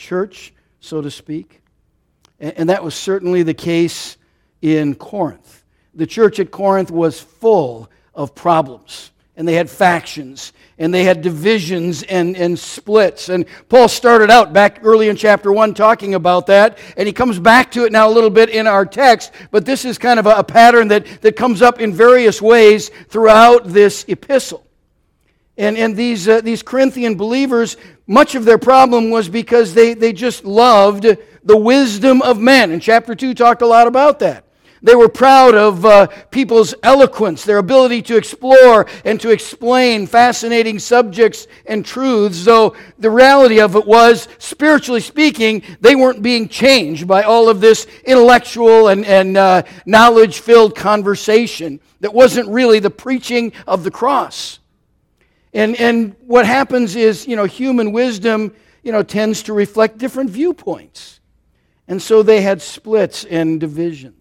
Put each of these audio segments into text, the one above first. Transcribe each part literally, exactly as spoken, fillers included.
church, so to speak. And that was certainly the case in Corinth. The church at Corinth was full of problems. And they had factions, and they had divisions and, and splits. And Paul started out back early in chapter one talking about that, and he comes back to it now a little bit in our text, but this is kind of a, a pattern that, that comes up in various ways throughout this epistle. And, and these, uh, these Corinthian believers, much of their problem was because they, they just loved the wisdom of men. And chapter two talked a lot about that. They were proud of uh, people's eloquence, their ability to explore and to explain fascinating subjects and truths, though the reality of it was, spiritually speaking, they weren't being changed by all of this intellectual and, and uh, knowledge-filled conversation that wasn't really the preaching of the cross. And, and what happens is, you know, human wisdom, you know, tends to reflect different viewpoints. And so they had splits and divisions.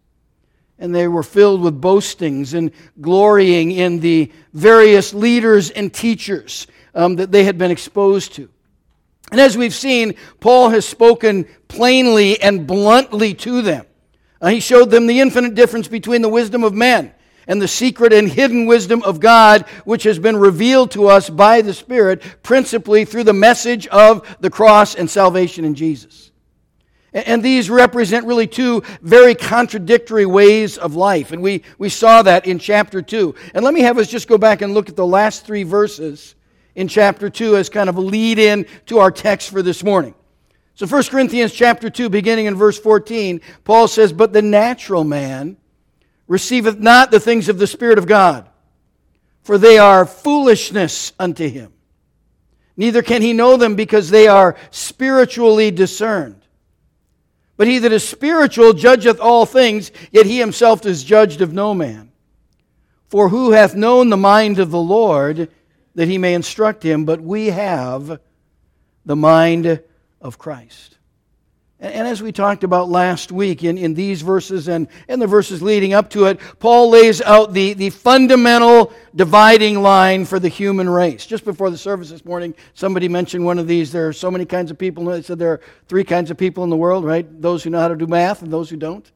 And they were filled with boastings and glorying in the various leaders and teachers um, that they had been exposed to. And as we've seen, Paul has spoken plainly and bluntly to them. Uh, he showed them the infinite difference between the wisdom of men and the secret and hidden wisdom of God, which has been revealed to us by the Spirit, principally through the message of the cross and salvation in Jesus. And these represent really two very contradictory ways of life. And we, we saw that in chapter two. And let me have us just go back and look at the last three verses in chapter two as kind of a lead-in to our text for this morning. So First Corinthians chapter two, beginning in verse fourteen, Paul says, "But the natural man receiveth not the things of the Spirit of God, for they are foolishness unto him. Neither can he know them, because they are spiritually discerned. But he that is spiritual judgeth all things, yet he himself is judged of no man. For who hath known the mind of the Lord, that he may instruct him? But we have the mind of Christ." And as we talked about last week in, in these verses and, and the verses leading up to it, Paul lays out the, the fundamental dividing line for the human race. Just before the service this morning, somebody mentioned one of these. There are so many kinds of people. They said there are three kinds of people in the world, right? Those who know how to do math and those who don't.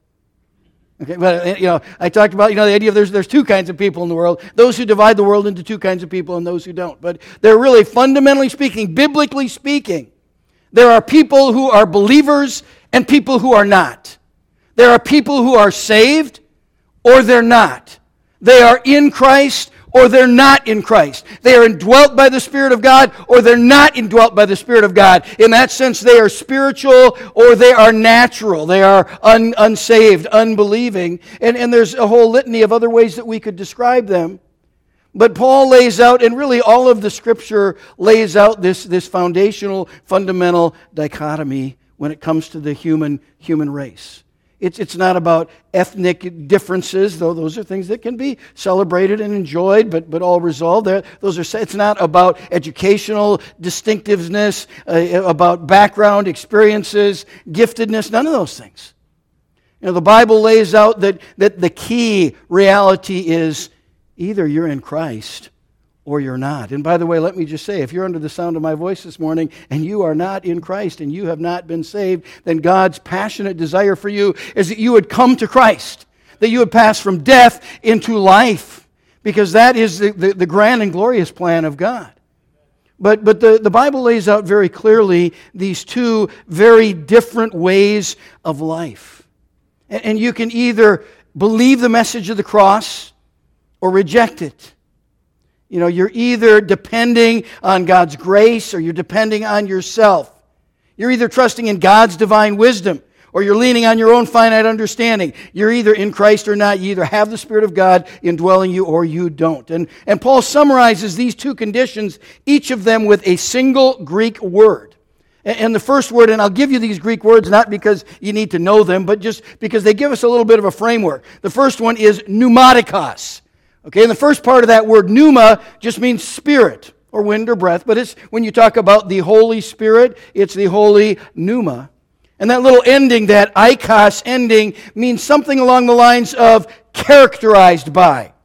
Okay, but you know, I talked about, you know, the idea of there's there's two kinds of people in the world. Those who divide the world into two kinds of people and those who don't. But they're really, fundamentally speaking, biblically speaking, there are people who are believers and people who are not. There are people who are saved or they're not. They are in Christ or they're not in Christ. They are indwelt by the Spirit of God or they're not indwelt by the Spirit of God. In that sense, they are spiritual or they are natural. They are un- unsaved, unbelieving. And, and there's a whole litany of other ways that we could describe them. But Paul lays out, and really all of the Scripture lays out this, this foundational, fundamental dichotomy when it comes to the human human race. It's, it's not about ethnic differences, though those are things that can be celebrated and enjoyed, but, but all resolved. There, those are, it's not about educational distinctiveness, uh, about background, experiences, giftedness, none of those things. You know, the Bible lays out that, that the key reality is either you're in Christ or you're not. And by the way, let me just say, if you're under the sound of my voice this morning and you are not in Christ and you have not been saved, then God's passionate desire for you is that you would come to Christ, that you would pass from death into life, because that is the, the, the grand and glorious plan of God. But, but the, the Bible lays out very clearly these two very different ways of life. And, and you can either believe the message of the cross or reject it. You know, you're either depending on God's grace or you're depending on yourself. You're either trusting in God's divine wisdom or you're leaning on your own finite understanding. You're either in Christ or not. You either have the Spirit of God indwelling you or you don't. And, and Paul summarizes these two conditions, each of them with a single Greek word. And the first word, and I'll give you these Greek words not because you need to know them, but just because they give us a little bit of a framework. The first one is pneumatikos. Okay, and the first part of that word, pneuma, just means spirit, or wind or breath, but it's when you talk about the Holy Spirit, it's the holy pneuma. And that little ending, that ikos ending, means something along the lines of characterized by,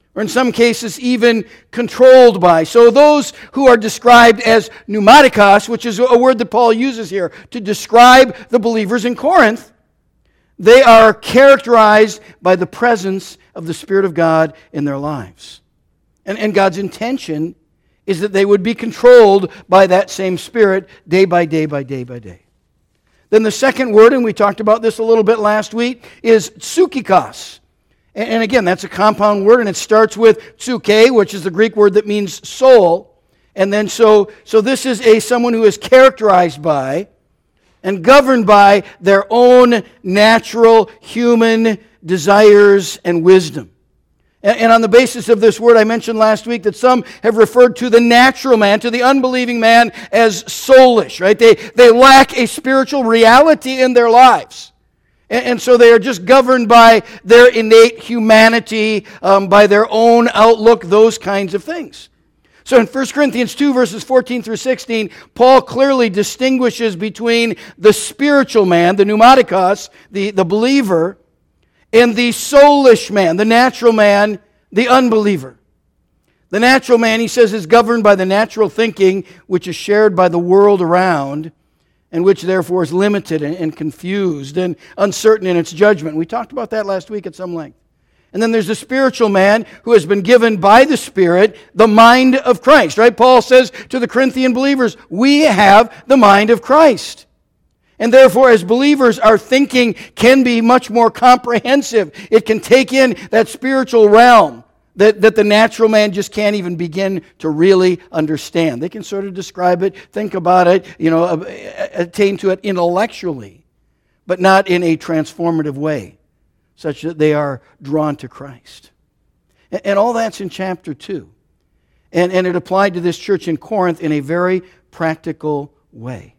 or in some cases even controlled by. So those who are described as pneumatikos, which is a word that Paul uses here to describe the believers in Corinth, they are characterized by the presence of the Spirit of God in their lives. And, and God's intention is that they would be controlled by that same Spirit day by day by day by day. Then the second word, and we talked about this a little bit last week, is psychikos. And again, that's a compound word, and it starts with psyche, which is the Greek word that means soul. And then so, so this is a someone who is characterized by and governed by their own natural human desires and wisdom. And, and on the basis of this word, I mentioned last week that some have referred to the natural man, to the unbelieving man, as soulish, right? They, they lack a spiritual reality in their lives. And so they are just governed by their innate humanity, um, by their own outlook, those kinds of things. So in First Corinthians two, verses fourteen through sixteen, Paul clearly distinguishes between the spiritual man, the pneumatikos, the, the believer, and the soulish man, the natural man, the unbeliever. The natural man, he says, is governed by the natural thinking which is shared by the world around, and which therefore is limited and confused and uncertain in its judgment. We talked about that last week at some length. And then there's the spiritual man who has been given by the Spirit the mind of Christ, right? Paul says to the Corinthian believers, we have the mind of Christ. And therefore, as believers, our thinking can be much more comprehensive. It can take in that spiritual realm that, that the natural man just can't even begin to really understand. They can sort of describe it, think about it, you know, attain to it intellectually, but not in a transformative way, such that they are drawn to Christ. And, and all that's in chapter two. And, and it applied to this church in Corinth in a very practical way.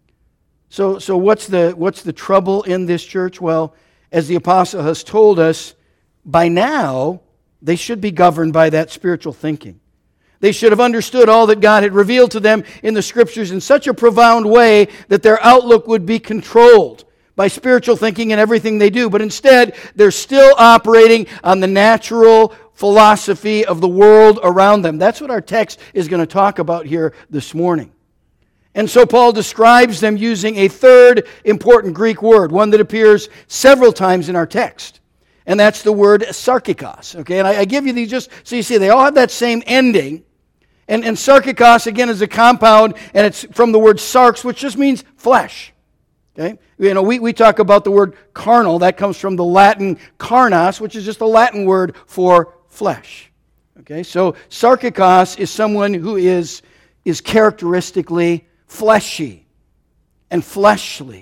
So, so what's the, what's the trouble in this church? Well, as the apostle has told us, by now, they should be governed by that spiritual thinking. They should have understood all that God had revealed to them in the Scriptures in such a profound way that their outlook would be controlled by spiritual thinking in everything they do. But instead, they're still operating on the natural philosophy of the world around them. That's what our text is going to talk about here this morning. And so Paul describes them using a third important Greek word, one that appears several times in our text. And that's the word sarkikos. Okay, and I, I give you these just so you see they all have that same ending. And, and sarkikos, again, is a compound, and it's from the word sarx, which just means flesh. Okay, you know, we, we talk about the word carnal. That comes from the Latin carnos, which is just a Latin word for flesh. Okay, so sarkikos is someone who is, is characteristically fleshy and fleshly,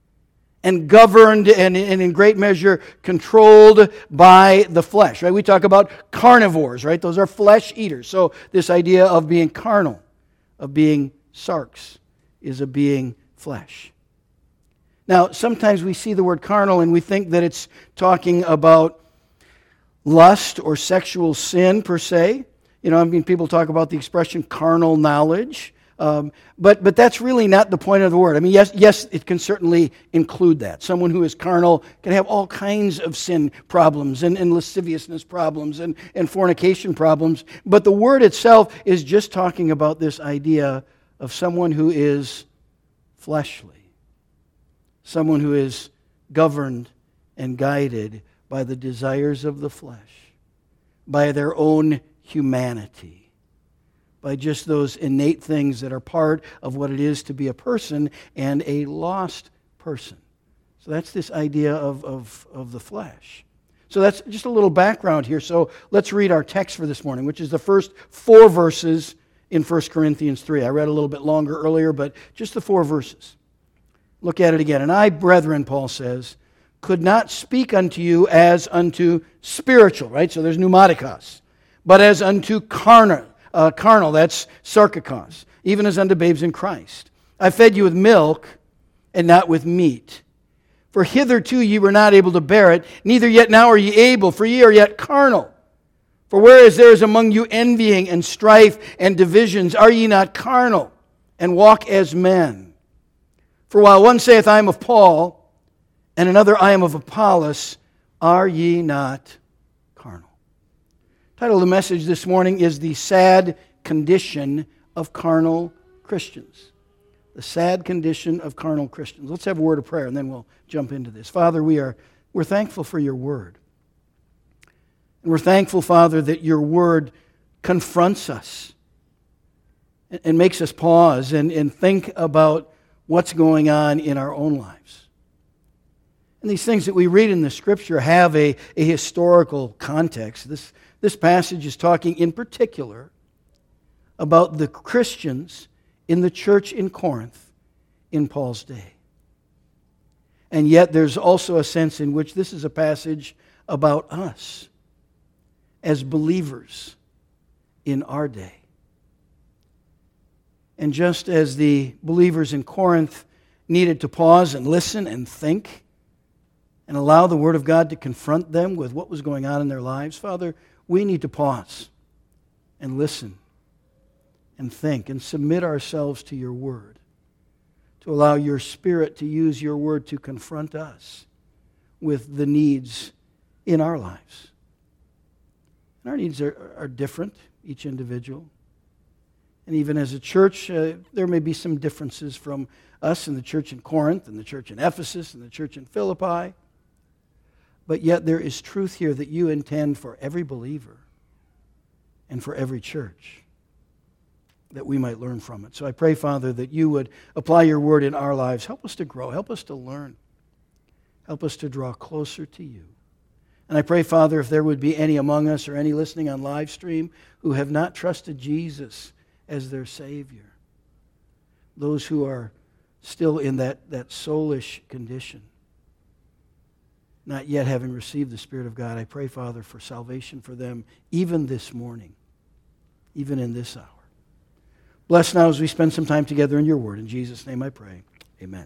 and governed and, and in great measure controlled by the flesh, right? We talk about carnivores, right? Those are flesh eaters. So this idea of being carnal, of being sarx, is of being flesh. Now, sometimes we see the word carnal and we think that it's talking about lust or sexual sin per se. You know, I mean, people talk about the expression carnal knowledge. Um, but but that's really not the point of the word. I mean, yes, yes, it can certainly include that. Someone who is carnal can have all kinds of sin problems and, and lasciviousness problems and, and fornication problems. But the word itself is just talking about this idea of someone who is fleshly, someone who is governed and guided by the desires of the flesh, by their own humanity, by just those innate things that are part of what it is to be a person and a lost person. So that's this idea of, of, of the flesh. So that's just a little background here. So let's read our text for this morning, which is the first four verses in First Corinthians three. I read a little bit longer earlier, but just the four verses. Look at it again. And I, brethren, Paul says, could not speak unto you as unto spiritual, right? So there's pneumatikos. But as unto carnal. Uh, carnal, that's sarkikos, even as unto babes in Christ. I fed you with milk and not with meat. For hitherto ye were not able to bear it, neither yet now are ye able, for ye are yet carnal. For whereas there is among you envying and strife and divisions, are ye not carnal, and walk as men? For while one saith, I am of Paul, and another, I am of Apollos, are ye not carnal? title of the message this morning is The Sad Condition of Carnal Christians. The sad condition of carnal Christians. Let's have a word of prayer and then we'll jump into this. Father, we are we're thankful for your word. And we're thankful, Father, that your word confronts us and makes us pause and, and think about what's going on in our own lives. And these things that we read in the Scripture have a, a historical context. This, this passage is talking in particular about the Christians in the church in Corinth in Paul's day. And yet there's also a sense in which this is a passage about us as believers in our day. And just as the believers in Corinth needed to pause and listen and think and allow the Word of God to confront them with what was going on in their lives, Father, we need to pause and listen and think and submit ourselves to your Word, to allow your Spirit to use your Word to confront us with the needs in our lives. And our needs are, are different, each individual. And even as a church, uh, there may be some differences from us and the church in Corinth and the church in Ephesus and the church in Philippi. But yet there is truth here that you intend for every believer and for every church, that we might learn from it. So I pray, Father, that you would apply your word in our lives. Help us to grow. Help us to learn. Help us to draw closer to you. And I pray, Father, if there would be any among us or any listening on live stream who have not trusted Jesus as their Savior, those who are still in that, that soulish condition, not yet having received the Spirit of God, I pray, Father, for salvation for them even this morning, even in this hour. Bless now as we spend some time together in your word. In Jesus' name I pray. Amen.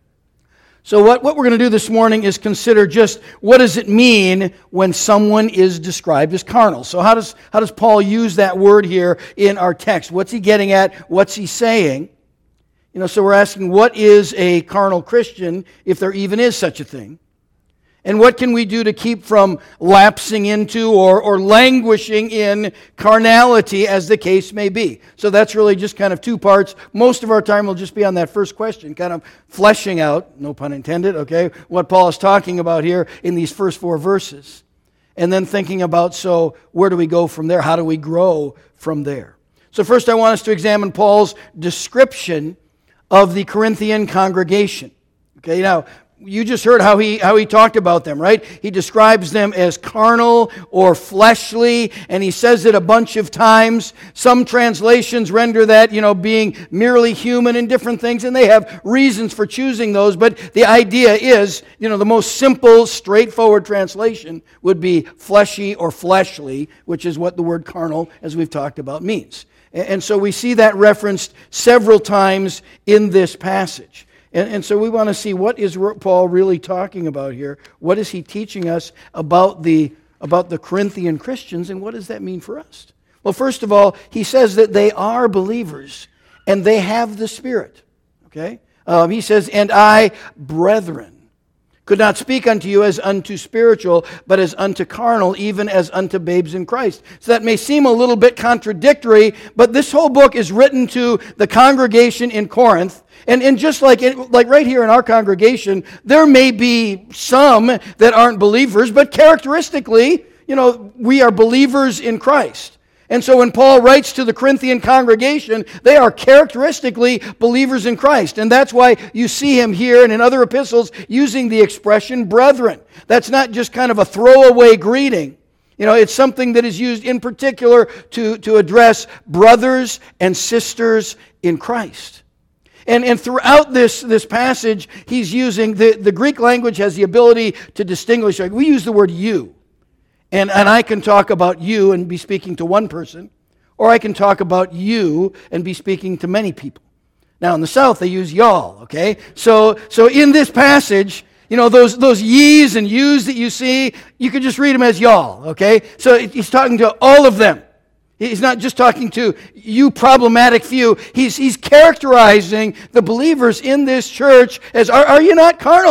So what, what we're going to do this morning is consider just what does it mean when someone is described as carnal. So how does, how does Paul use that word here in our text? What's he getting at? What's he saying? You know, so we're asking, what is a carnal Christian, if there even is such a thing? And what can we do to keep from lapsing into or, or languishing in carnality, as the case may be? So that's really just kind of two parts. Most of our time will just be on that first question, kind of fleshing out, no pun intended, okay, what Paul is talking about here in these first four verses. And then thinking about, so where do we go from there? How do we grow from there? So first I want us to examine Paul's description of the Corinthian congregation. Okay, now, you just heard how he how he talked about them, right? He describes them as carnal or fleshly, and he says it a bunch of times. Some translations render that, you know, being merely human and different things, and they have reasons for choosing those, but the idea is, you know, the most simple, straightforward translation would be fleshy or fleshly, which is what the word carnal, as we've talked about, means. And so we see that referenced several times in this passage. And, and so we want to see, what is Paul really talking about here? What is he teaching us about the, about the Corinthian Christians, and what does that mean for us? Well, first of all, he says that they are believers, and they have the Spirit. Okay? Um, he says, and I, brethren, could not speak unto you as unto spiritual, but as unto carnal, even as unto babes in Christ. So that may seem a little bit contradictory, but this whole book is written to the congregation in Corinth. And, and just like, it, like right here in our congregation, there may be some that aren't believers, but characteristically, you know, we are believers in Christ. And so when Paul writes to the Corinthian congregation, they are characteristically believers in Christ. And that's why you see him here and in other epistles using the expression brethren. That's not just kind of a throwaway greeting. You know, it's something that is used in particular to, to address brothers and sisters in Christ. And, and throughout this, this passage, he's using, the, the Greek language has the ability to distinguish. Like we use the word you. And, and I can talk about you and be speaking to one person, or I can talk about you and be speaking to many people. Now in the South they use y'all, okay? So so in this passage, you know, those those ye's and you's that you see, you can just read them as y'all, okay? So he's talking to all of them. He's not just talking to you problematic few. He's he's characterizing the believers in this church as, are, are you not carnal?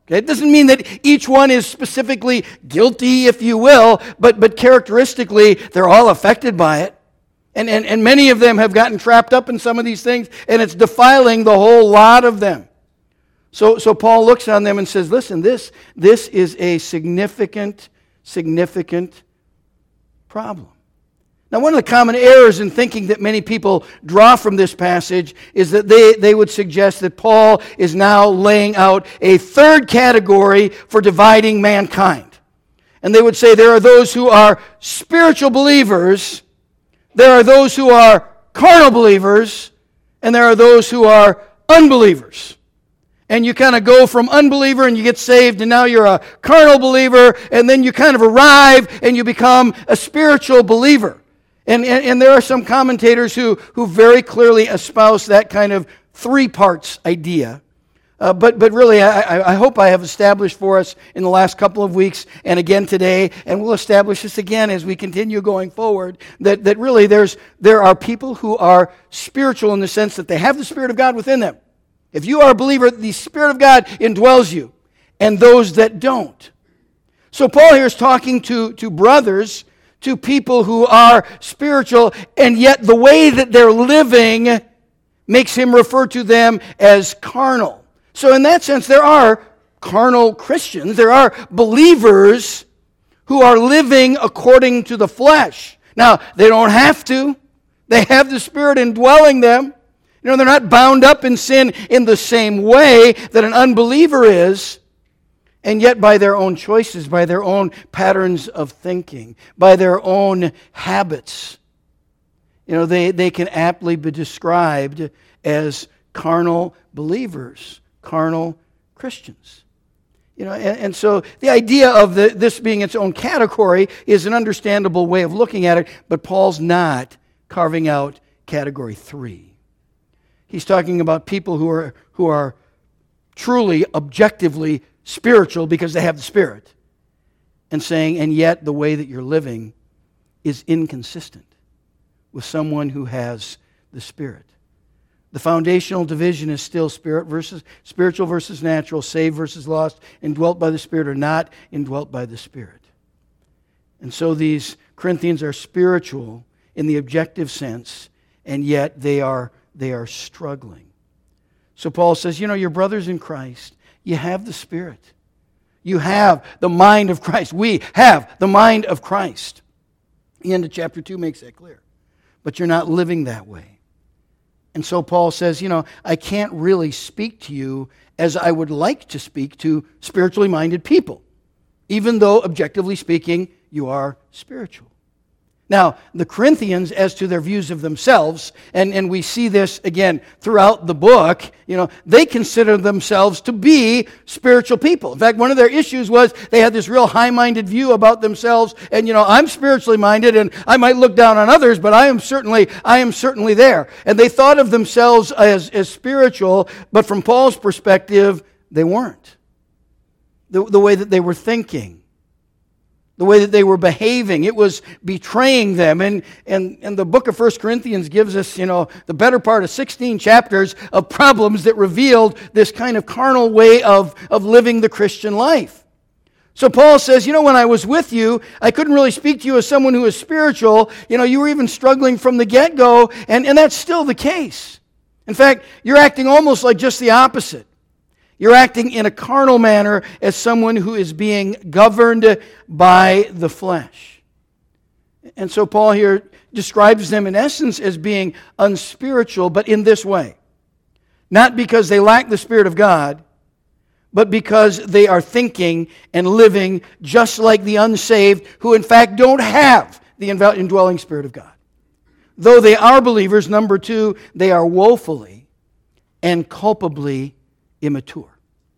Okay? It doesn't mean that each one is specifically guilty, if you will, but, but characteristically, they're all affected by it. And, and, and many of them have gotten trapped up in some of these things, and it's defiling the whole lot of them. So, so Paul looks on them and says, listen, this, this is a significant, significant problem. Now, one of the common errors in thinking that many people draw from this passage is that they, they would suggest that Paul is now laying out a third category for dividing mankind. And they would say there are those who are spiritual believers, there are those who are carnal believers, and there are those who are unbelievers. And you kind of go from unbeliever and you get saved, and now you're a carnal believer, and then you kind of arrive and you become a spiritual believer. And, and, and there are some commentators who, who very clearly espouse that kind of three parts idea. Uh, but, but really, I, I hope I have established for us in the last couple of weeks and again today, and we'll establish this again as we continue going forward, that, that really there's, there are people who are spiritual in the sense that they have the Spirit of God within them. If you are a believer, the Spirit of God indwells you, and those that don't. So Paul here is talking to, to brothers, to people who are spiritual, and yet the way that they're living makes him refer to them as carnal. So in that sense, there are carnal Christians, there are believers who are living according to the flesh. Now, they don't have to. They have the Spirit indwelling them. You know, they're not bound up in sin in the same way that an unbeliever is. And yet by their own choices, by their own patterns of thinking, by their own habits, you know, they, they can aptly be described as carnal believers, carnal Christians. You know, and, and so the idea of the, this being its own category is an understandable way of looking at it, but Paul's not carving out category three. He's talking about people who are who are truly, objectively spiritual because they have the Spirit. And saying, and yet the way that you're living is inconsistent with someone who has the Spirit. The foundational division is still spirit versus spiritual versus natural, saved versus lost, indwelt by the Spirit or not indwelt by the Spirit. And so these Corinthians are spiritual in the objective sense, and yet they are They are struggling. So Paul says, you know, your brothers in Christ, you have the Spirit. You have the mind of Christ. We have the mind of Christ. The end of chapter two makes that clear. But you're not living that way. And so Paul says, you know, I can't really speak to you as I would like to speak to spiritually minded people, even though, objectively speaking, you are spiritual. Now, the Corinthians, as to their views of themselves, and, and we see this again throughout the book, you know, they consider themselves to be spiritual people. In fact, one of their issues was they had this real high-minded view about themselves, and, you know, I'm spiritually minded, and I might look down on others, but I am certainly, I am certainly there. And they thought of themselves as, as spiritual, but from Paul's perspective, they weren't. The, the way that they were thinking, the way that they were behaving, it was betraying them. And, and, and the book of First Corinthians gives us, you know, the better part of sixteen chapters of problems that revealed this kind of carnal way of, of living the Christian life. So Paul says, you know, when I was with you, I couldn't really speak to you as someone who is spiritual. You know, you were even struggling from the get-go, and, and that's still the case. In fact, you're acting almost like just the opposite. You're acting in a carnal manner as someone who is being governed by the flesh. And so Paul here describes them in essence as being unspiritual, but in this way. Not because they lack the Spirit of God, but because they are thinking and living just like the unsaved, who in fact don't have the indwelling Spirit of God. Though they are believers, number two, they are woefully and culpably immature.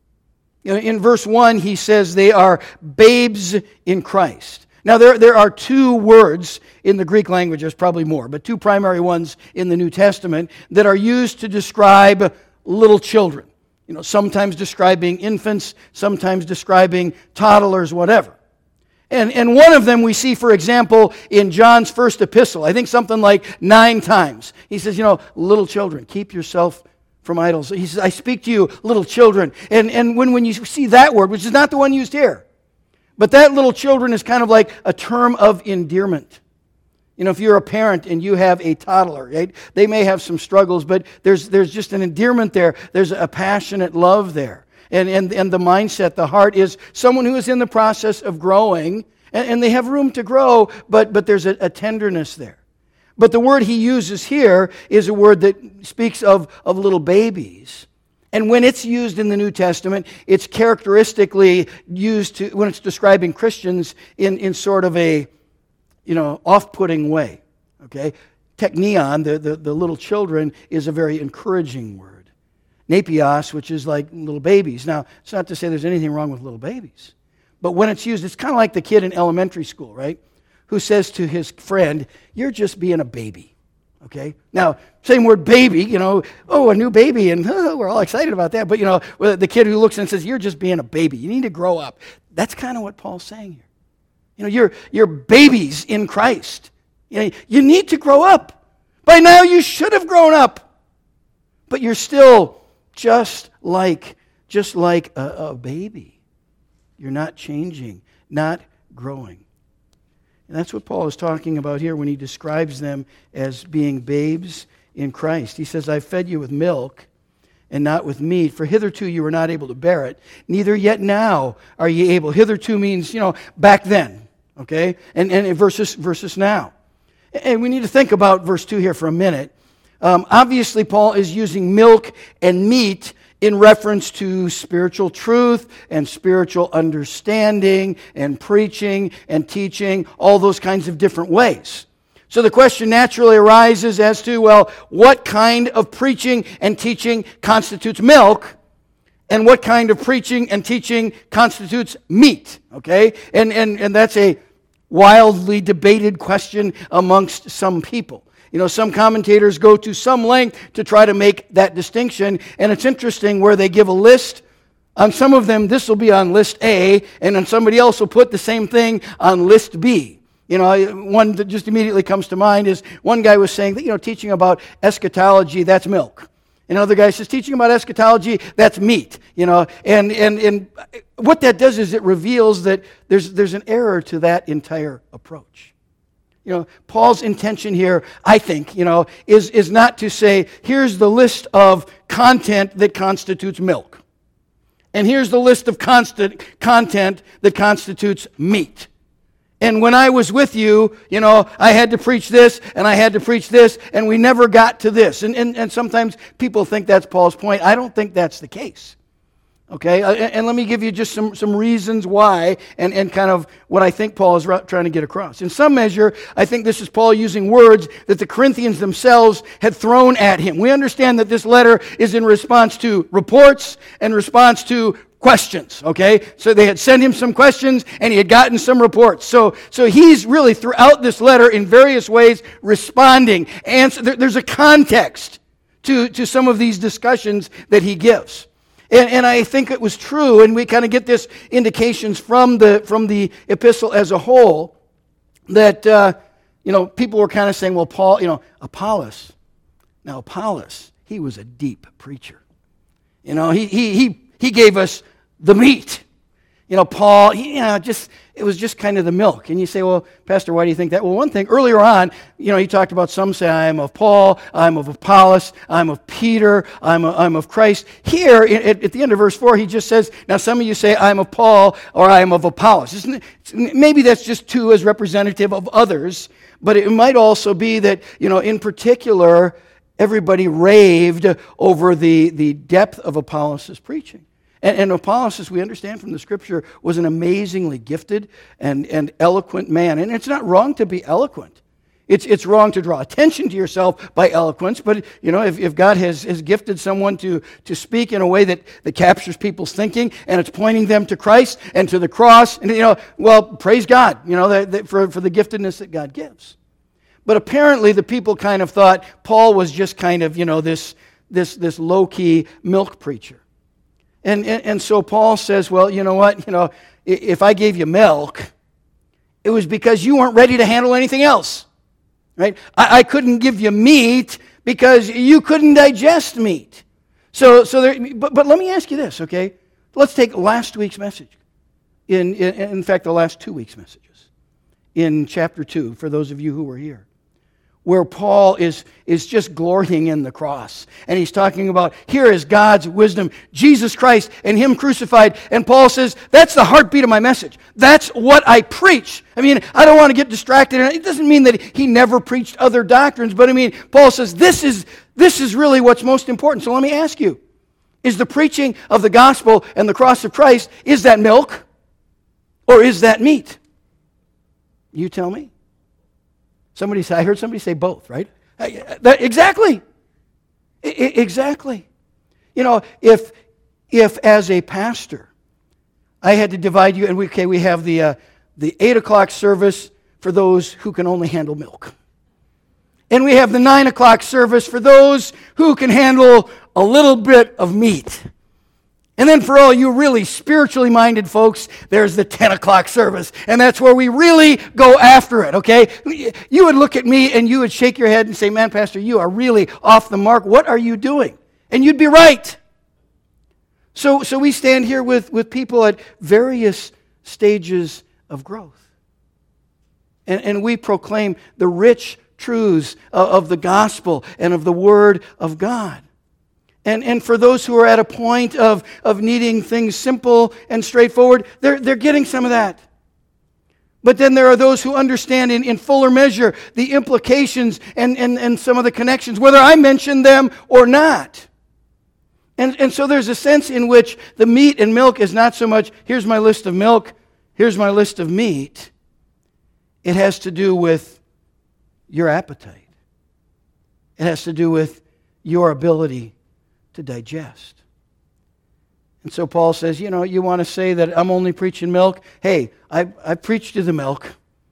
In verse one, he says they are babes in Christ. Now, there, there are two words in the Greek language, there's probably more, but two primary ones in the New Testament that are used to describe little children. You know, sometimes describing infants, sometimes describing toddlers, whatever. And, and one of them we see, for example, in John's first epistle, I think something like nine times. He says, you know, little children, keep yourself from idols. He says, I speak to you, little children. And, and when, when you see that word, which is not the one used here, but that little children is kind of like a term of endearment. You know, if you're a parent and you have a toddler, right? They may have some struggles, but there's there's just an endearment there. There's a passionate love there. And and, and the mindset, the heart is someone who is in the process of growing, and, and they have room to grow, but, but there's a, a tenderness there. But the word he uses here is a word that speaks of, of little babies. And when it's used in the New Testament, it's characteristically used to, when it's describing Christians in, in sort of a, you know, off-putting way, okay? Teknion, the, the, the little children, is a very encouraging word. Nepios, which is like little babies. Now, it's not to say there's anything wrong with little babies. But when it's used, it's kind of like the kid in elementary school, right? Who says to his friend, you're just being a baby, okay? Now, same word baby, you know, oh, a new baby, and oh, we're all excited about that. But, you know, the kid who looks and says, you're just being a baby. You need to grow up. That's kind of what Paul's saying here. You know, you're, you're babies in Christ. You know, you need to grow up. By now you should have grown up. But you're still just like, just like a, a baby. You're not changing, not growing. And that's what Paul is talking about here when he describes them as being babes in Christ. He says, I fed you with milk and not with meat, for hitherto you were not able to bear it, neither yet now are ye able. Hitherto means, you know, back then. Okay? And, and versus, versus now. And we need to think about verse two here for a minute. Um, obviously, Paul is using milk and meat in reference to spiritual truth and spiritual understanding and preaching and teaching, all those kinds of different ways. So the question naturally arises as to, well, what kind of preaching and teaching constitutes milk? And what kind of preaching and teaching constitutes meat? Okay? And, and, and that's a wildly debated question amongst some people. You know, some commentators go to some length to try to make that distinction, and it's interesting where they give a list. On some of them, this will be on list A, and then somebody else will put the same thing on list B. You know, one that just immediately comes to mind is one guy was saying that, you know, teaching about eschatology, that's milk. Another guy says, teaching about eschatology, that's meat, you know. And, and, and what that does is it reveals that there's, there's an error to that entire approach. You know, Paul's intention here, I think, you know, is, is not to say, here's the list of content that constitutes milk. And here's the list of constant content that constitutes meat. And when I was with you, you know, I had to preach this, and I had to preach this, and we never got to this. And, and, and sometimes people think that's Paul's point. I don't think that's the case. Okay? And, and let me give you just some, some reasons why, and, and kind of what I think Paul is trying to get across. In some measure, I think this is Paul using words that the Corinthians themselves had thrown at him. We understand that this letter is in response to reports and response to questions, okay? So they had sent him some questions, and he had gotten some reports. So, so he's really, throughout this letter, in various ways, responding. And there, there's a context to, to some of these discussions that he gives. And, and I think it was true, and we kind of get this indications from the, from the epistle as a whole, that, uh, you know, people were kind of saying, well, Paul, you know, Apollos. Now, Apollos, he was a deep preacher. You know, he, he, he, He gave us the meat. You know, Paul, he, you know, just it was just kind of the milk. And you say, well, Pastor, why do you think that? Well, one thing, earlier on, you know, he talked about some say, I am of Paul, I'm of Apollos, I'm of Peter, I'm, a, I'm of Christ. Here, at, at the end of verse four, he just says, now some of you say, I'm of Paul, or I am of Apollos. Isn't it, maybe that's just two as representative of others, but it might also be that, you know, in particular, everybody raved over the, the depth of Apollos' preaching. And, and Apollos, as we understand from the Scripture, was an amazingly gifted and, and eloquent man. And it's not wrong to be eloquent. It's, it's wrong to draw attention to yourself by eloquence, but you know, if, if God has, has gifted someone to, to speak in a way that, that captures people's thinking, and it's pointing them to Christ and to the cross, and you know, well, praise God, you know, that, that for, for the giftedness that God gives. But apparently the people kind of thought Paul was just kind of, you know, this, this, this low-key milk preacher. And, and, and so Paul says, well, you know what, you know, if I gave you milk, it was because you weren't ready to handle anything else, right? I, I couldn't give you meat because you couldn't digest meat. So, so there, but, but let me ask you this, okay? Let's take last week's message. In, in, in fact, the last two weeks' messages. In chapter two, for those of you who were here. Where Paul is, is just glorying in the cross. And he's talking about, here is God's wisdom, Jesus Christ and Him crucified. And Paul says, that's the heartbeat of my message. That's what I preach. I mean, I don't want to get distracted. It doesn't mean that he never preached other doctrines, but I mean, Paul says, this is, this is really what's most important. So let me ask you, is the preaching of the gospel and the cross of Christ, is that milk or is that meat? You tell me. Somebody say, I heard somebody say both, right? That, exactly. I, exactly. You know, if if as a pastor, I had to divide you, and we, okay, we have the uh, the eight o'clock service for those who can only handle milk, and we have the nine o'clock service for those who can handle a little bit of meat. And then for all you really spiritually minded folks, there's the ten o'clock service. And that's where we really go after it, okay? You would look at me and you would shake your head and say, man, Pastor, you are really off the mark. What are you doing? And you'd be right. So, so we stand here with, with people at various stages of growth. And, and we proclaim the rich truths of, of the gospel and of the Word of God. And, and for those who are at a point of, of needing things simple and straightforward, they're, they're getting some of that. But then there are those who understand in, in fuller measure the implications and, and, and some of the connections, whether I mention them or not. And, and so there's a sense in which the meat and milk is not so much, here's my list of milk, here's my list of meat. It has to do with your appetite. It has to do with your ability to digest. And so Paul says, you know, you want to say that I'm only preaching milk? Hey, I, I preached you the milk.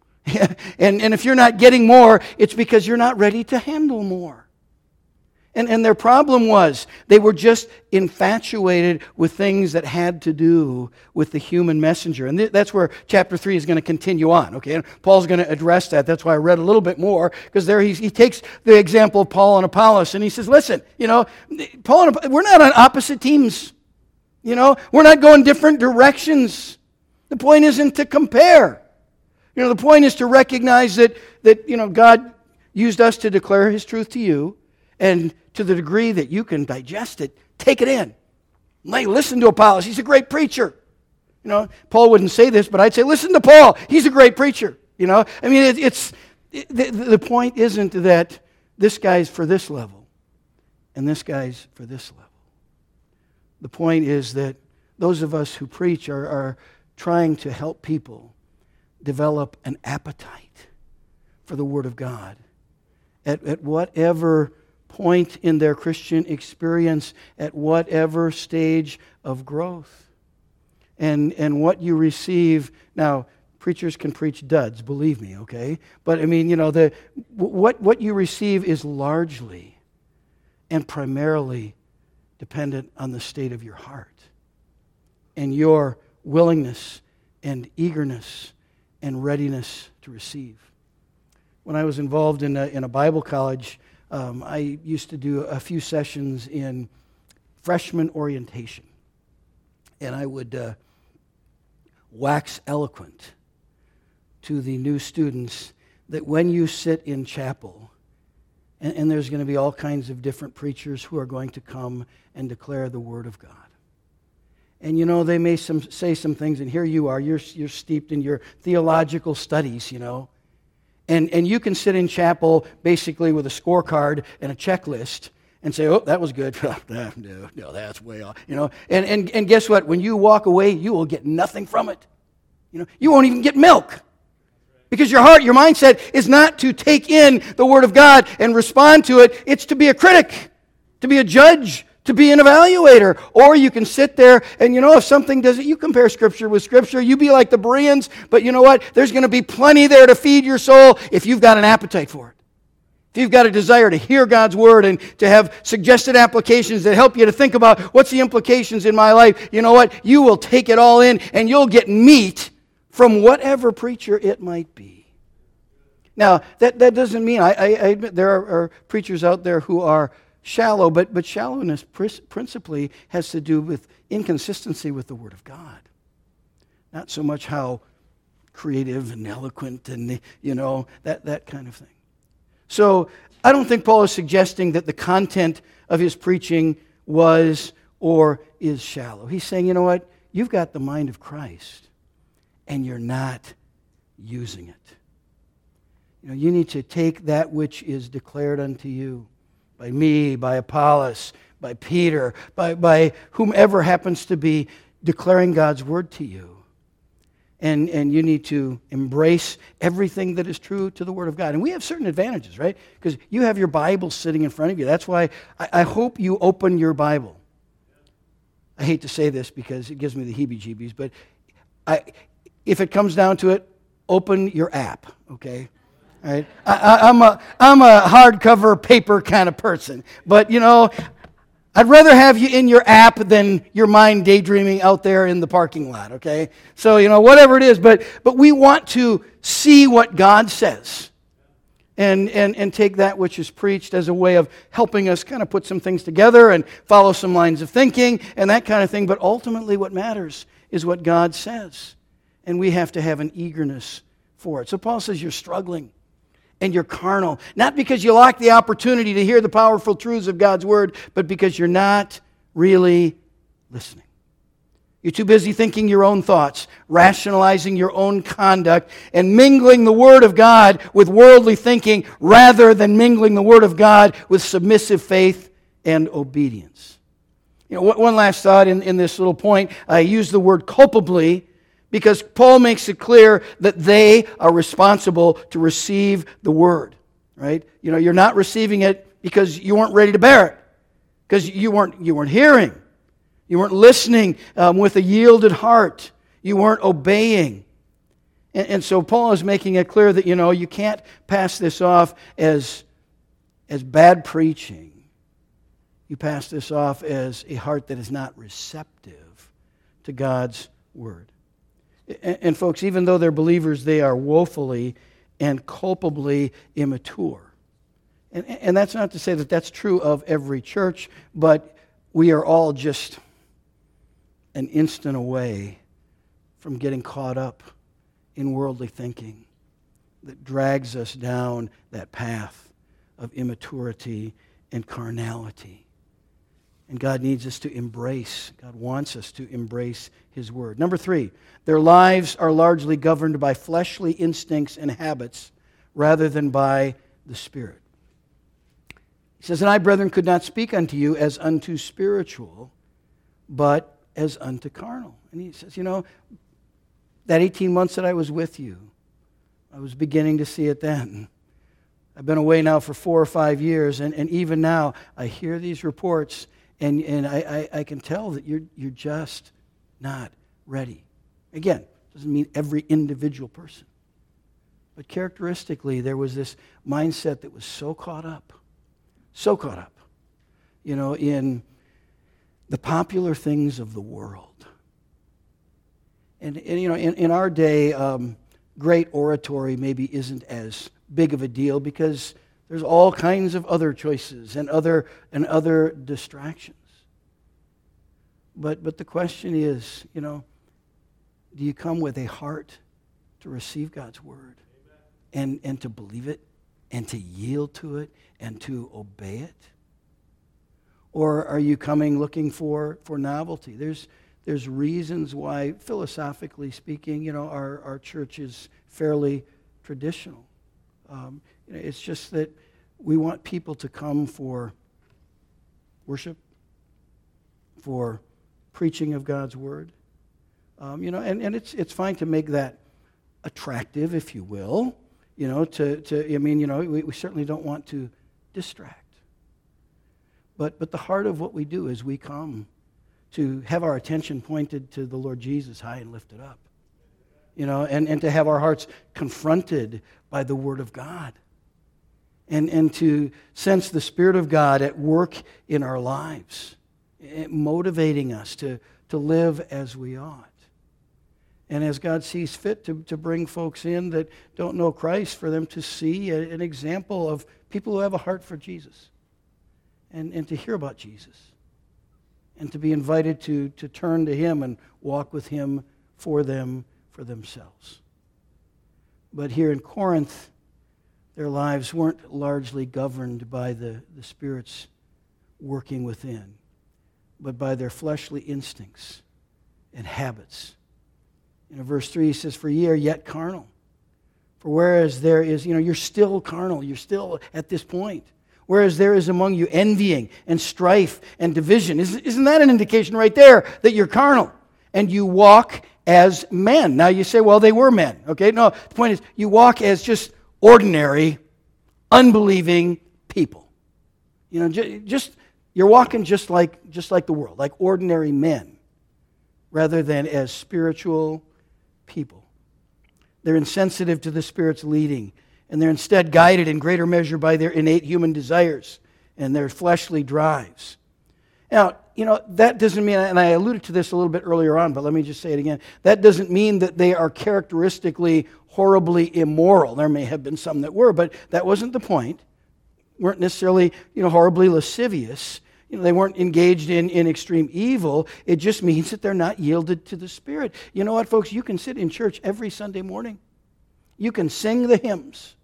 and, and if you're not getting more, it's because you're not ready to handle more. And, and their problem was they were just infatuated with things that had to do with the human messenger. And th- that's where chapter three is going to continue on. Okay, and Paul's going to address that. That's why I read a little bit more, because there he, he takes the example of Paul and Apollos, and he says, listen, you know, Paul and we're not on opposite teams. You know, we're not going different directions. The point isn't to compare. You know, the point is to recognize that, that you know, God used us to declare His truth to you, and to the degree that you can digest it, take it in. Like, listen to Apollos. He's a great preacher. You know, Paul wouldn't say this, but I'd say, listen to Paul. He's a great preacher. You know, I mean, it, it's it, the, the point isn't that this guy's for this level and this guy's for this level. The point is that those of us who preach are, are trying to help people develop an appetite for the Word of God at, at whatever point in their Christian experience, at whatever stage of growth. And and what you receive, now, preachers can preach duds, believe me, okay? But I mean, you know, the what, what you receive is largely and primarily dependent on the state of your heart and your willingness and eagerness and readiness to receive. When I was involved in a, in a Bible college, Um, I used to do a few sessions in freshman orientation, and I would uh, wax eloquent to the new students that when you sit in chapel, and, and there's going to be all kinds of different preachers who are going to come and declare the Word of God. And you know, they may some, say some things, and here you are, you're, you're steeped in your theological studies, you know, And and you can sit in chapel basically with a scorecard and a checklist and say, oh, that was good. no, no, that's way off. You know, and, and, and guess what? When you walk away, you will get nothing from it. You know, you won't even get milk. Because your heart, your mindset is not to take in the Word of God and respond to it. It's to be a critic, to be a judge, to be an evaluator. Or you can sit there and, you know, if something doesn't, you compare Scripture with Scripture. You be like the Bereans, but you know what? There's going to be plenty there to feed your soul if you've got an appetite for it. If you've got a desire to hear God's Word and to have suggested applications that help you to think about what's the implications in my life, you know what? You will take it all in and you'll get meat from whatever preacher it might be. Now, that, that doesn't mean, I, I, I admit there are, are preachers out there who are shallow, but, but shallowness principally has to do with inconsistency with the Word of God. Not so much how creative and eloquent and, you know, that, that kind of thing. So I don't think Paul is suggesting that the content of his preaching was or is shallow. He's saying, you know what? You've got the mind of Christ, and you're not using it. You know, you need to take that which is declared unto you by me, by Apollos, by Peter, by, by whomever happens to be declaring God's word to you. And, and you need to embrace everything that is true to the Word of God. And we have certain advantages, right? Because you have your Bible sitting in front of you. That's why I, I hope you open your Bible. I hate to say this because it gives me the heebie-jeebies, but I, if it comes down to it, open your app, okay? All right? I, I, I'm a, I'm a hardcover paper kind of person. But, you know, I'd rather have you in your app than your mind daydreaming out there in the parking lot, okay? So, you know, whatever it is, but but we want to see what God says and, and, and take that which is preached as a way of helping us kind of put some things together and follow some lines of thinking and that kind of thing. But ultimately what matters is what God says, and we have to have an eagerness for it. So Paul says you're struggling. And you're carnal, not because you lack the opportunity to hear the powerful truths of God's Word, but because you're not really listening. You're too busy thinking your own thoughts, rationalizing your own conduct, and mingling the Word of God with worldly thinking rather than mingling the Word of God with submissive faith and obedience. You know, one last thought in, in this little point. I use the word culpably because Paul makes it clear that they are responsible to receive the word, right? You know, you're not receiving it because you weren't ready to bear it, because you weren't you weren't hearing, you weren't listening um, with a yielded heart, you weren't obeying, and, and so Paul is making it clear that you know you can't pass this off as as bad preaching. You pass this off as a heart that is not receptive to God's word. And, and folks, even though they're believers, they are woefully and culpably immature. And, and that's not to say that that's true of every church, but we are all just an instant away from getting caught up in worldly thinking that drags us down that path of immaturity and carnality. And God needs us to embrace, God wants us to embrace His Word. Number three, their lives are largely governed by fleshly instincts and habits rather than by the Spirit. He says, "And I, brethren, could not speak unto you as unto spiritual, but as unto carnal." And he says, you know, that eighteen months that I was with you, I was beginning to see it then. I've been away now for four or five years, and, and even now I hear these reports, and, and I, I, I can tell that you're, you're just not ready. Again, doesn't mean every individual person. But characteristically, there was this mindset that was so caught up, so caught up, you know, in the popular things of the world. And, and you know, in, in our day, um, great oratory maybe isn't as big of a deal because there's all kinds of other choices and other and other distractions. But but the question is, you know, do you come with a heart to receive God's word and, and to believe it and to yield to it and to obey it? Or are you coming looking for, for novelty? There's there's reasons why, philosophically speaking, you know, our, our church is fairly traditional. Um, you know, it's just that we want people to come for worship, for preaching of God's word. Um, you know, and, and it's it's fine to make that attractive, if you will. You know, to, to I mean, you know, we, we certainly don't want to distract. But but the heart of what we do is we come to have our attention pointed to the Lord Jesus high and lifted up. You know, and, and to have our hearts confronted by the Word of God. And, and to sense the Spirit of God at work in our lives, motivating us to, to live as we ought. And as God sees fit to, to bring folks in that don't know Christ, for them to see a, an example of people who have a heart for Jesus. and, and to hear about Jesus and to be invited to, to turn to Him and walk with Him for them, for themselves. But here in Corinth, their lives weren't largely governed by the, the Spirit's working within, but by their fleshly instincts and habits. In verse three, he says, "For ye are yet carnal." For whereas there is, you know, you're still carnal, you're still at this point. Whereas there is among you envying and strife and division. Isn't, isn't that an indication right there that you're carnal? And you walk as men. Now you say, well, they were men. Okay, no, the point is you walk as just ordinary, unbelieving people. You know, just you're walking just like just like the world, like ordinary men, rather than as spiritual people. They're insensitive to the Spirit's leading, and they're instead guided in greater measure by their innate human desires and their fleshly drives. Now, you know, that doesn't mean, and I alluded to this a little bit earlier on, but let me just say it again. That doesn't mean that they are characteristically horribly immoral. There may have been some that were, but that wasn't the point. Weren't necessarily, you know, horribly lascivious. You know, they weren't engaged in, in extreme evil. It just means that they're not yielded to the Spirit. You know what, folks? You can sit in church every Sunday morning. You can sing the hymns.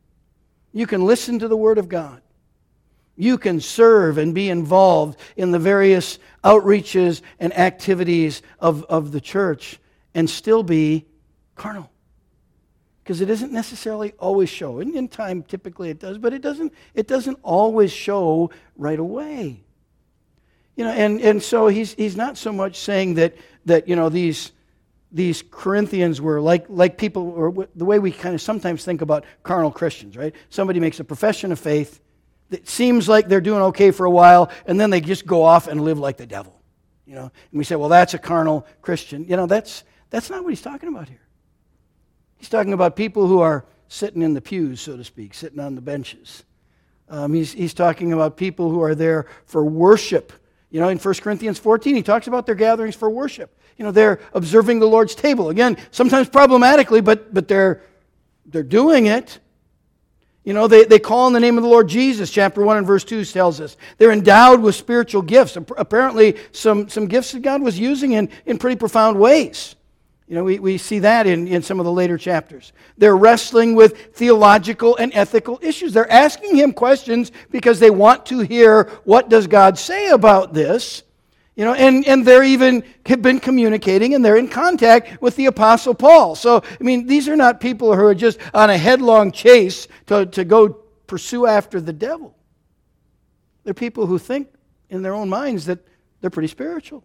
You can listen to the Word of God. You can serve and be involved in the various outreaches and activities of, of the church and still be carnal. Because it doesn't necessarily always show. And in time, typically it does, but it doesn't, it doesn't always show right away. You know, and, and so he's he's not so much saying that that you know these these Corinthians were like like people, or the way we kind of sometimes think about carnal Christians, right? Somebody makes a profession of faith that seems like they're doing okay for a while, and then they just go off and live like the devil. You know, and we say, well, that's a carnal Christian. You know, that's that's not what he's talking about here. He's talking about people who are sitting in the pews, so to speak, sitting on the benches. Um, he's he's talking about people who are there for worship. You know, in First Corinthians fourteen, he talks about their gatherings for worship. You know, they're observing the Lord's table. Again, sometimes problematically, but but they're they're doing it. You know, they, they call on the name of the Lord Jesus. Chapter one and verse two tells us. They're endowed with spiritual gifts. Apparently, some, some gifts that God was using in, in pretty profound ways. You know, we, we see that in, in some of the later chapters. They're wrestling with theological and ethical issues. They're asking him questions because they want to hear, what does God say about this? You know, and, and they're even have been communicating, and they're in contact with the Apostle Paul. So, I mean, these are not people who are just on a headlong chase to, to go pursue after the devil. They're people who think in their own minds that they're pretty spiritual.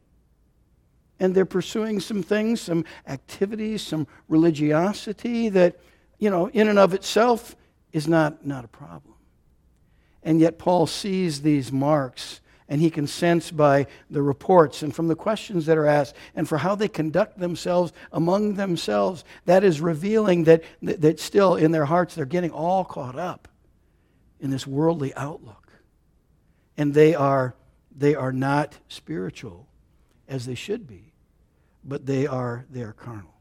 And they're pursuing some things, some activities, some religiosity that, you know, in and of itself is not, not a problem. And yet Paul sees these marks, and he can sense by the reports and from the questions that are asked and for how they conduct themselves among themselves, that is revealing that, that still in their hearts they're getting all caught up in this worldly outlook. And they are, they are not spiritual as they should be. But they are they are carnal.